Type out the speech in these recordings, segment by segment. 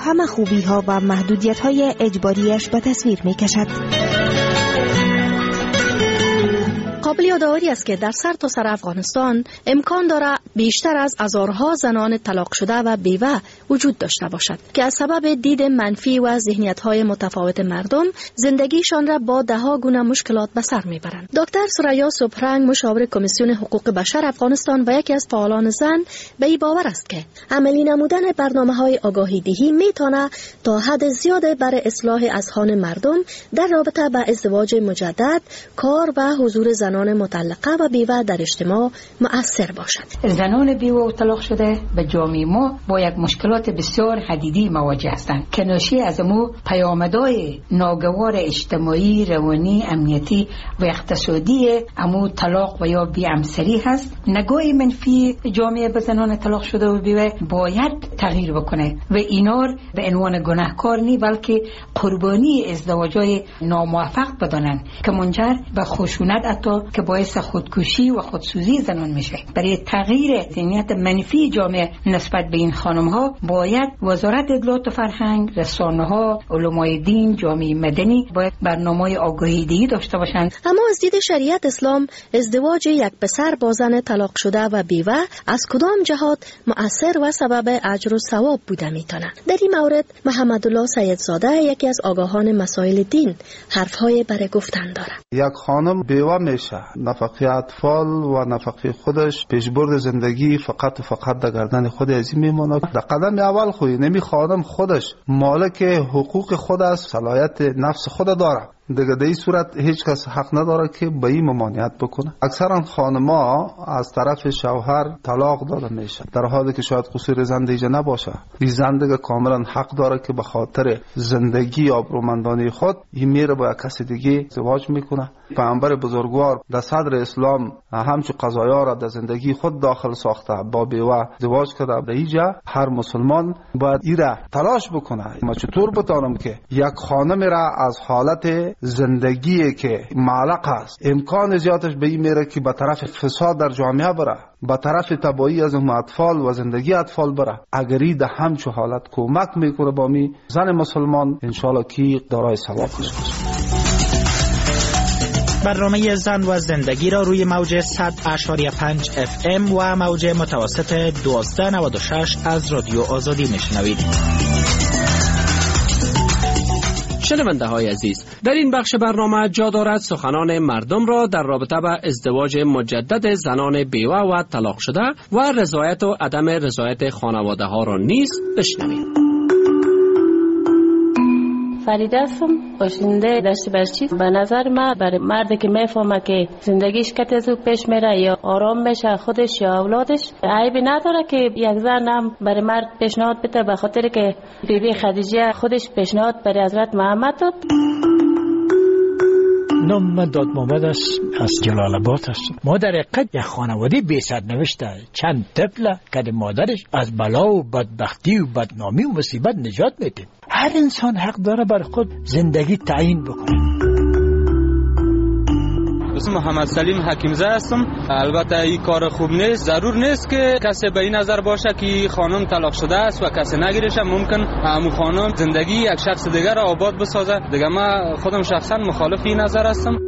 همه خوبی ها و محدودیت های اجباریش به تصویر می کشد. قابل یادآوری است که در سرتاسر افغانستان امکان دارد بیشتر از هزارها زنان طلاق شده و بیوه وجود داشته باشد که از سبب دید منفی و ذهنیت‌های متفاوت مردم زندگیشان را با ده‌ها گونه مشکلات به سر میبرند. دکتر سریا سبحرنگ، مشاور کمیسیون حقوق بشر افغانستان و یکی از فعالان زن، به این باور است که عملی نمودن برنامه‌های آگاهی دهی میتونه تا حد زیاد بر اصلاح اذهان مردم در رابطه با ازدواج مجدد، کار و حضور زنان مطلقه و بیوه در اجتماع مؤثر باشد. زنان بیوه و طلاق شده به جامعه ما با یک مشکلات بسیار حدیدی مواجه هستند که ناشی از پیامدهای ناگوار اجتماعی، روانی، امنیتی و اقتصادی طلاق و یا بی‌همسری هست. نگاه منفی جامعه به زنان طلاق شده و بیوه باید تغییر بکنه و اینار به عنوان گناهکار نی بلکه قربانی ازدواج‌های ناموفق بدانند که منجر به خشونت که باعث خودکشی و خودسوزی زنان میشه. برای تغییر ذهنیت منفی جامعه نسبت به این خانم ها باید وزارت اطلاعات و فرهنگ، رسانه ها، علمای دین، جامعه مدنی باید برنامه‌های آگاهی دهی داشته باشند. اما از دید شریعت اسلام ازدواج یک پسر با زن طلاق شده و بیوه از کدام جهات مؤثر و سبب اجر و ثواب بوده میتونه؟ در این مورد محمد الله سیدزاده، یکی از آگاهان مسائل دین، حرفهای برای گفتن داره. یک خانم بیوه میشه، نفقه اطفال و نفقه خودش، پیشبرد زندگی فقط و فقط در گردن خود از این میمونه. در قدم اول خودی نمی خانم خودش مالک حقوق خود است، صلاحیت نفس خود داره. دیگه در این صورت هیچ کس حق نداره که به این ممانعت بکنه. اکثرا خانم‌ها از طرف شوهر طلاق داده میشه در حالی که شاید قصور زن دیگه نباشه. این زن دیگه کاملا حق داره که به خاطر زندگی آبرومندانه خود این میره با کسی دیگه ازدواج میکنه. پیامبر بزرگوار در صدر اسلام همچون قضایا را در زندگی خود داخل ساخته، با بیوه ازدواج کرده. در اینجا هر مسلمان باید این را تلاش بکنه. ما چطور بتانم که یک خانم را از حالت زندگی که معلق است امکان زیادش به این میره که به طرف فساد در جامعه بره، به طرف تباهی از اطفال و زندگی اطفال بره. اگری در همچون حالت کمک میکنه با می زن مسلمان، انشالله کی دارای ثواب است. برنامه زن و زندگی را روی موج 100.5 FM و موج متوسط 1296 از رادیو آزادی میشنوید. شنونده های عزیز، در این بخش برنامه جا دارد سخنان مردم را در رابطه با ازدواج مجدد زنان بیوه و طلاق شده و رضایت و عدم رضایت خانواده ها را نیز بشنوید. فریده هستم، باشنده دشت برچی. به نظر من برای مردی که میفهمه که زندگیش کت از او پیش میره یا آرام میشه خودش یا اولادش، عیبی نداره که یک زن هم برای مرد پیشنهاد بده، به خاطر که بیبی خدیجه خودش پیشنهاد برای حضرت محمد داد. نام من داد محمد است، از جلال آباد هستم. ما در حقیقت یک خانواده بی سرنوشت، چند طفل که مادرش از بلا و بدبختی و بدنامی و مصیبت نجات میده. هر انسان حق داره بر خود زندگی تعیین بکنه. اسم محمد سلیم حکیمزاده هستم. البته این کار خوب نیست. ضرور نیست که کسی به این نظر باشه که خانم طلاق شده است و کسی نگیرشه. ممکن همون خانم زندگی یک شخص دیگر را آباد بسازه. دیگه من خودم شخصا مخالف این نظر هستم.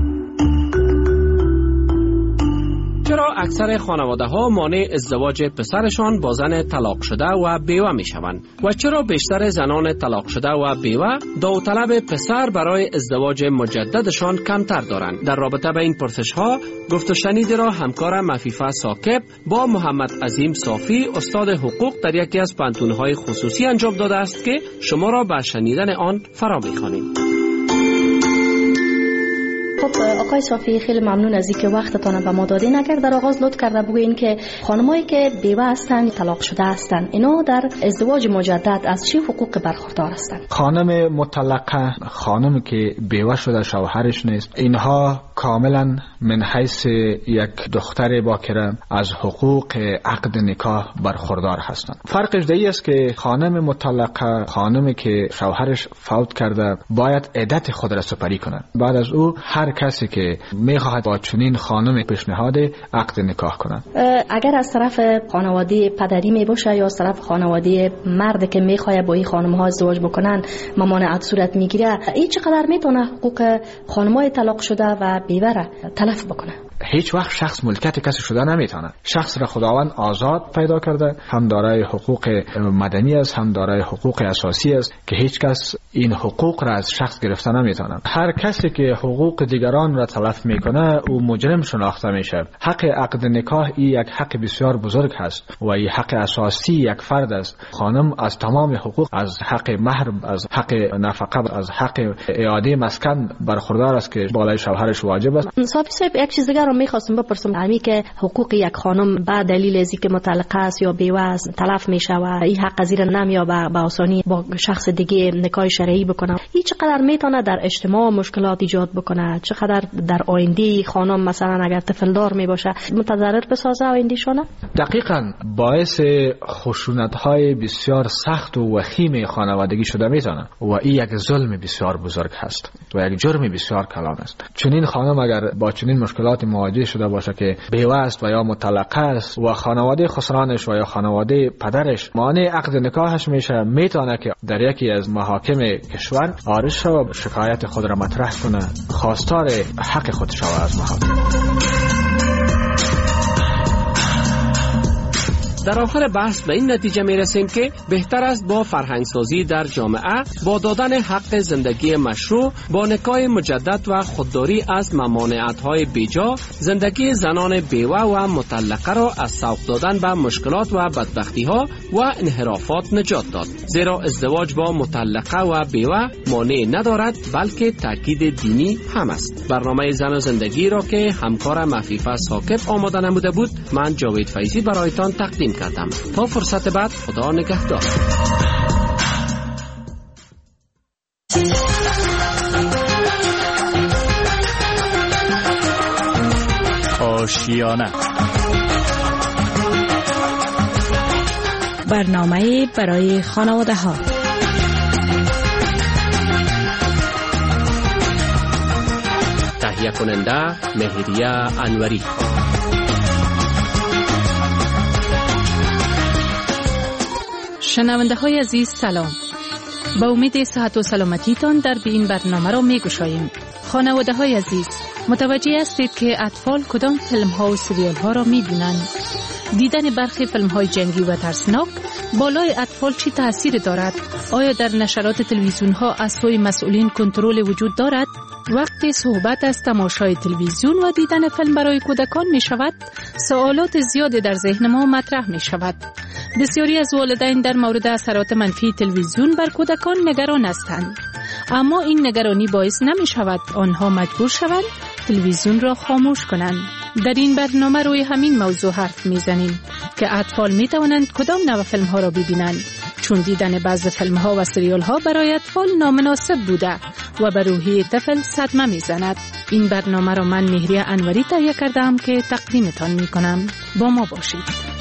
چرا اکثر خانواده ها مانع ازدواج پسرشان با زن طلاق شده و بیوه می شوند و چرا بیشتر زنان طلاق شده و بیوه داوطلب پسر برای ازدواج مجددشان کمتر دارند؟ در رابطه با این پرسش ها گفت و شنیدی را همکار مفیفه ثاقب با محمد عظیم صافی استاد حقوق در یکی از پانتون‌های خصوصی انجام داده است که شما را به شنیدن آن فرا می‌خوانیم. خب آقای صافی، خیلی ممنون از اینکه وقتتان به ما دادین. اگر در آغاز لطف کرده بگوین که خانمایی که بیوه هستند، طلاق شده هستند، اینا در ازدواج مجدد از چه حقوق برخوردار هستند؟ خانم مطلقه، خانمی که بیوه شده شوهرش نیست، اینها کاملا من حیث یک دختر باکره از حقوق عقد نکاح برخوردار هستند. فرقش در این است که خانم مطلقه، خانمی که شوهرش فوت کرده، باید عدت خود را سپری کنه. بعد از او هر کسی که میخواهد با چنین خانم پیشنهاد عقد نکاح کنند. اگر از طرف خانواده پدری می باشه یا از طرف خانواده مرد که میخواد با این خانم ها ازدواج بکنن ممانعت صورت میگیره، این چقدر میتونه حقوق خانمای طلاق شده و بیوه را تلف بکنه؟ هیچ وقت شخص ملکیت کسی شده نمیتونه. شخص را خداوند آزاد پیدا کرده، هم دارای حقوق مدنی است، هم دارای حقوق اساسی است که هیچ کس این حقوق را از شخص گرفته نمیتونه. هر کسی که حقوق دیگران را تلف میکنه او مجرم شناخته میشه. حق عقد نکاح یک حق بسیار بزرگ هست و این حق اساسی یک فرد است. خانم از تمام حقوق، از حق مهر، از حق نفقه، از حق اعاده مسکن برخوردار است که بالای شوهرش واجب است. صاحب یک چیز دیگر رو میخواستم بپرسم، همین که حقوق یک خانم به دلیل از اینکه مطلقه است یا بیوه است تلف میشه و این حق زیر نمیاد به آسانی با شخص دیگه نکاح شرعی بکنه، این چقدر میتونه در اجتماع مشکلات ایجاد بکنه؟ چقدر در آینده خانم مثلا اگر طفل دار میباشه متضرر بسازه آیندهشونه؟ دقیقاً باعث خشونت‌های بسیار سخت و وخیم خانوادگی شده میتونه و این یک ظلم بسیار بزرگ هست و یک جرم بسیار کلان است. چنین خانم اگر با چنین مشکلات مواجه شده باشه که بیوه است و یا مطلقه است و خانواده خسرانش و یا خانواده پدرش مانع عقد نکاحش میشه، میتونه که در یکی از محاکم کشور عارض شود و شکایت خود را مطرح کنه، خواستار حق خود شود از محاکم. در آخر بحث به این نتیجه می رسیم که بهتر است با فرهنگسازی در جامعه، با دادن حق زندگی مشروع، با نکاح مجدد و خودداری از ممانعت‌های بیجا، زندگی زنان بیوه و مطلقه را از سوق دادن به مشکلات و بدبختی‌ها و انحرافات نجات داد. زیرا ازدواج با مطلقه و بیوه مانع ندارد بلکه تاکید دینی هم است. برنامه زن و زندگی را که همکار مفیفه ساکب آماده نموده بود، من جاوید فیضی برایتان تقدیم کردم. تا فرصت بعد، خدا نگهدار. آشیانه، برنامه برای خانواده ها. تهیه کننده مهریه انوری. شنونده های عزیز سلام. با امید صحت و سلامتیتان در این برنامه را می گشاییم. خانواده های عزیز، متوجه هستید که اطفال کدام فیلم ها و سریال ها را می بینند؟ دیدن برخی فیلم های جنگی و ترسناک بالای اطفال چی تأثیر دارد؟ آیا در نشرات تلویزیون ها از سوی مسئولین کنترل وجود دارد؟ وقتی صحبت از تماشای تلویزیون و دیدن فیلم برای کودکان می شود، سوالات زیادی در ذهن ما مطرح می شود. بسیاری از والدین در مورد اثرات منفی تلویزیون بر کودکان نگران هستند. اما این نگرانی باعث نمی شود آنها مجبور شوند تلویزیون را خاموش کنند. در این برنامه روی همین موضوع حرف می زنیم که اطفال می توانند کدام نوع فیلم ها را ببینند، چون دیدن بعض فیلم ها و سریال ها برای اطفال نامناسب بوده و بر روحیه طفل صدمه می زند. این برنامه را من مهریه انوری تهیه کردم که تقدیمتان می کنم. با ما باشید.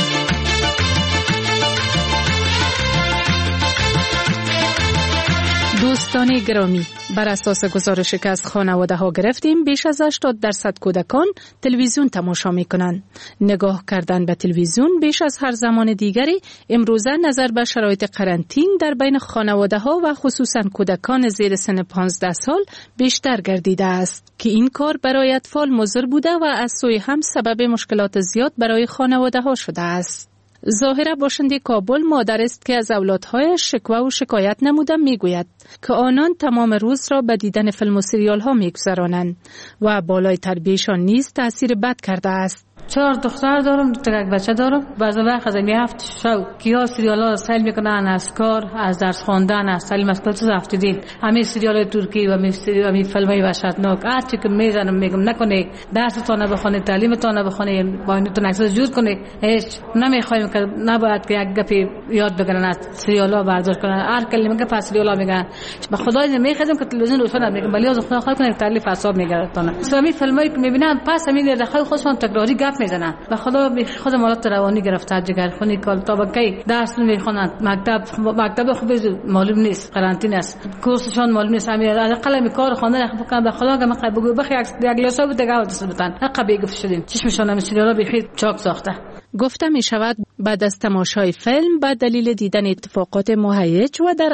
دوستان گرامی، بر اساس گزارشی که از خانواده ها گرفتیم، بیش از 80% کودکان تلویزیون تماشا می کنند. نگاه کردن به تلویزیون بیش از هر زمان دیگری امروزه نظر به شرایط قرنطین در بین خانواده ها و خصوصا کودکان زیر سن 15 سال بیشتر گردیده است که این کار برای اطفال مضر بوده و از سوی هم سبب مشکلات زیاد برای خانواده ها شده است. ظاهره باشنده کابل مادر است که از اولادهایش شکوه و شکایت نموده میگوید که آنان تمام روز را به دیدن فیلم و سریال ها میگذرانند و بالای تربیهشان نیز تأثیر بد کرده است. 4 دختر دارم، 2 بچه دارم. بعضی وقت از این هفت شو کیا سریال ها سیل میکنن، از کار، از درس خواندن، از تعلیم مسئولیت رفتید. همین سریال ترکی و همین فیلم های وحشتناک هرچی که میزنم میگم نکنه، درستون بخونه، تعلیمتون بخونه، با اینتون عکس جور کنه. هیچ نمیخوایم که نباید که یک گپی یاد بگیرن از سریال ها برداشت کنن. هر کلمه که پس سریال ها میگن به خدای نمیخوام که تلویزیون روشن میگم، ولی از خدا خواهی کنه تعلیف اعصاب میگیرتونه. همین فیلمایی که میبینن پس همین دخای خودشون تکراری گپ میزنن و خدا خود مالات روانی گرفته، جگرخونی، کال طبقه درس میخونن، مکتب خوب معلوم نیست، قرنطینه است، کورسشون معلوم نیست، همین حداقل کار خواندن بکنن. به خدا که من بگو بخی یک لحظه بود دیگه دست بتن حق بیگفت شدیم، چشمشون سریالا بخیر چاک ساخته. گفته می شود بعد از تماشای فیلم به دلیل دیدن اتفاقات مهیج و در